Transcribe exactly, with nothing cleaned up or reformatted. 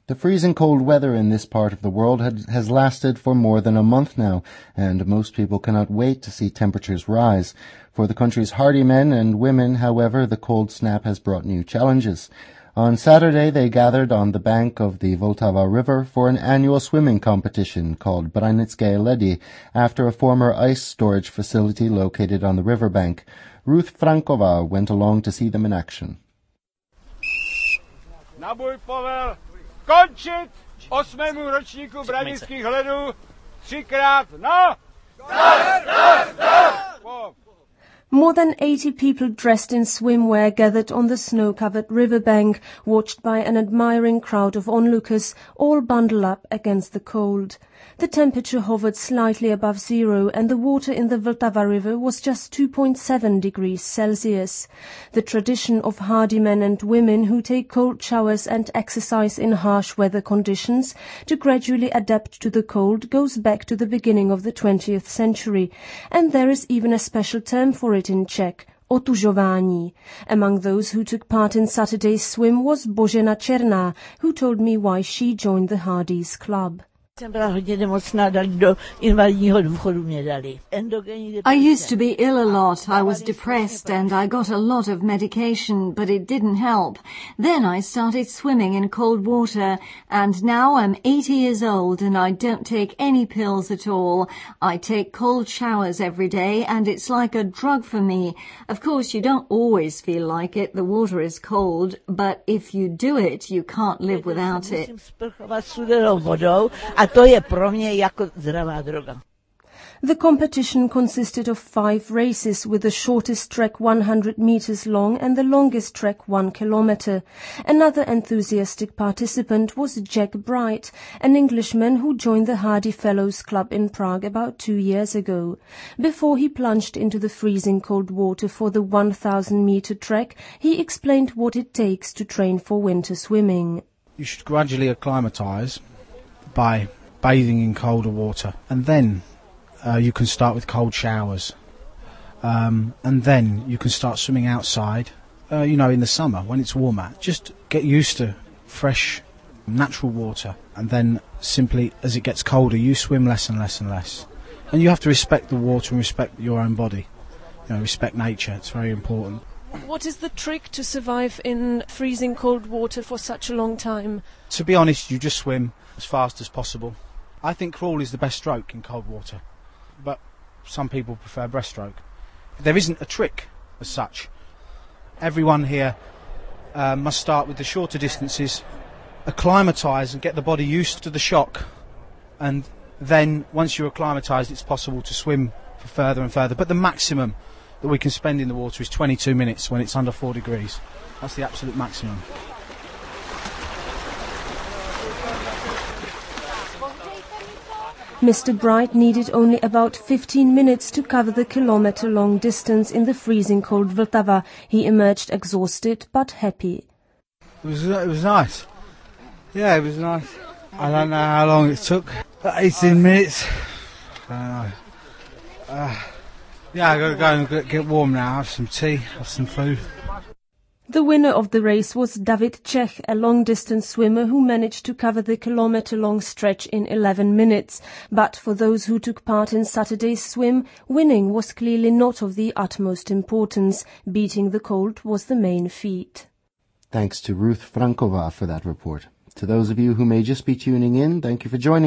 The freezing cold weather in this part of the world had, has lasted for more than a month now, and most people cannot wait to see temperatures rise. For the country's hardy men and women, however, the cold snap has brought new challenges. On Saturday, they gathered on the bank of the Vltava River for an annual swimming competition called Branické Ledy, after a former ice storage facility located on the riverbank. Ruth Franková went along to see them in action. Naboj povel končit osmému ročníku branických ledů třikrát no! More than eighty people dressed in swimwear gathered on the snow-covered riverbank, watched by an admiring crowd of onlookers, all bundled up against the cold. The temperature hovered slightly above zero, and the water in the Vltava River was just two point seven degrees Celsius. The tradition of hardy men and women who take cold showers and exercise in harsh weather conditions to gradually adapt to the cold goes back to the beginning of the twentieth century, and there is even a special term for it in Czech: otužování. Among those who took part in Saturday's swim was Božena Černá, who told me why she joined the Hardies Club. I used to be ill a lot. I was depressed and I got a lot of medication, but it didn't help. Then I started swimming in cold water, and now I'm eighty years old and I don't take any pills at all. I take cold showers every day and it's like a drug for me. Of course, you don't always feel like it. The water is cold, but if you do it, you can't live without it. The competition consisted of five races, with the shortest track one hundred meters long and the longest track one kilometer. Another enthusiastic participant was Jack Bright, an Englishman who joined the Hardy Fellows Club in Prague about two years ago. Before he plunged into the freezing cold water for the one thousand meter track, he explained what it takes to train for winter swimming. You should gradually acclimatise by bathing in colder water, and then uh, you can start with cold showers, um, and then you can start swimming outside, uh, you know, in the summer when it's warmer. Just get used to fresh, natural water, and then simply, as it gets colder, you swim less and less and less. And you have to respect the water and respect your own body, you know, respect nature. It's very important. What is the trick to survive in freezing cold water for such a long time? To be honest, you just swim as fast as possible. I think crawl is the best stroke in cold water, but some people prefer breaststroke. There isn't a trick as such. Everyone here uh, must start with the shorter distances, acclimatise and get the body used to the shock, and then once you're acclimatised it's possible to swim for further and further. But the maximum that we can spend in the water is twenty-two minutes when it's under four degrees. That's the absolute maximum. Mister Bright needed only about fifteen minutes to cover the kilometre-long distance in the freezing cold Vltava. He emerged exhausted but happy. It was, it was nice. Yeah, it was nice. I don't know how long it took. eighteen minutes. I don't know. Uh, yeah, I've got to go and get warm now, have some tea, have some food. The winner of the race was David Čech, a long-distance swimmer who managed to cover the kilometre-long stretch in eleven minutes. But for those who took part in Saturday's swim, winning was clearly not of the utmost importance. Beating the cold was the main feat. Thanks to Ruth Franková for that report. To those of you who may just be tuning in, thank you for joining